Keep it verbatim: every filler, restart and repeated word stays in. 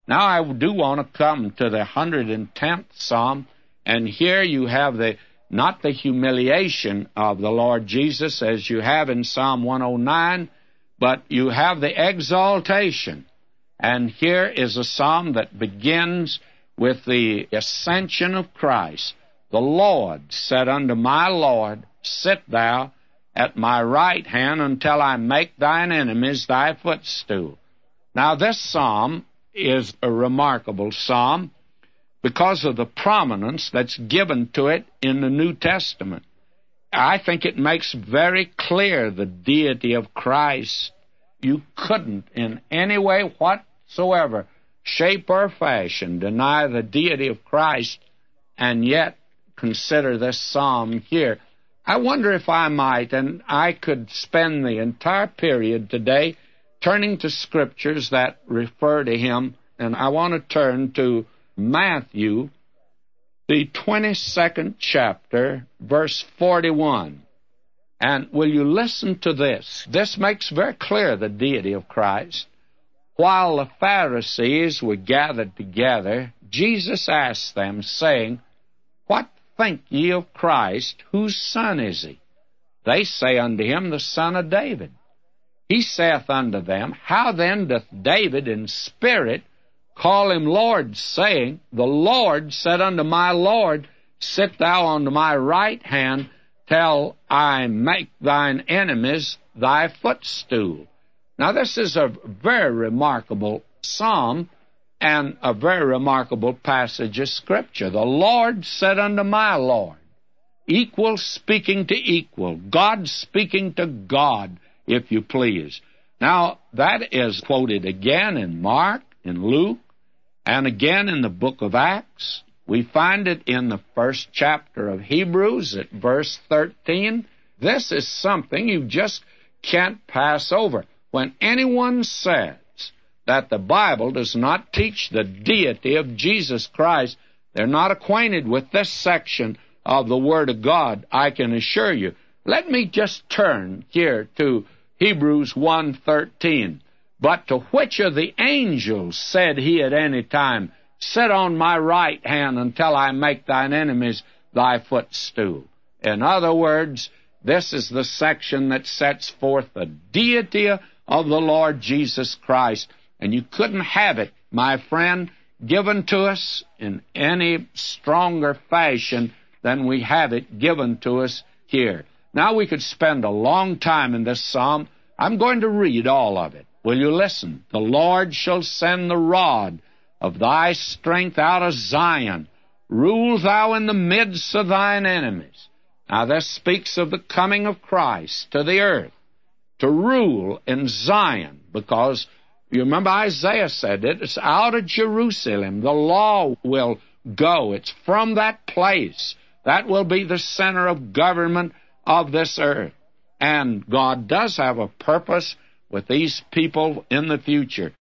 Now I do want to come to the one hundred tenth Psalm, and here you have the not the humiliation of the Lord Jesus as you have in Psalm one oh nine, but you have the exaltation. And here is a psalm that begins with the ascension of Christ. The Lord said unto my Lord, Sit thou at my right hand until I make thine enemies thy footstool. Now this psalm is a remarkable psalm because of the prominence that's given to it in the New Testament. I think it makes very clear the deity of Christ. You couldn't in any way whatsoever, shape or fashion, deny the deity of Christ and yet consider this psalm here. I wonder if I might, and I could spend the entire period today turning to scriptures that refer to him, and I want to turn to Matthew, the twenty-second chapter, verse forty-one. And will you listen to this? This makes very clear the deity of Christ. While the Pharisees were gathered together, Jesus asked them, saying, What think ye of Christ? Whose son is he? They say unto him, The son of David. He saith unto them, How then doth David in spirit call him Lord, saying, The Lord said unto my Lord, Sit thou on my right hand, till I make thine enemies thy footstool. Now this is a very remarkable psalm and a very remarkable passage of Scripture. The Lord said unto my Lord, equal speaking to equal, God speaking to God, if you please. Now, that is quoted again in Mark, in Luke, and again in the book of Acts. We find it in the first chapter of Hebrews at verse thirteen. This is something you just can't pass over. When anyone says that the Bible does not teach the deity of Jesus Christ, they're not acquainted with this section of the Word of God, I can assure you. Let me just turn here to Hebrews one thirteen. But to which of the angels said he at any time, Sit on my right hand until I make thine enemies thy footstool? In other words, this is the section that sets forth the deity of the Lord Jesus Christ. And you couldn't have it, my friend, given to us in any stronger fashion than we have it given to us here. Now we could spend a long time in this psalm. I'm going to read all of it. Will you listen? The Lord shall send the rod of thy strength out of Zion. Rule thou in the midst of thine enemies. Now this speaks of the coming of Christ to the earth, to rule in Zion, because you remember Isaiah said it, it's out of Jerusalem the law will go. It's from that place. That will be the center of government of this earth. And God does have a purpose with these people in the future.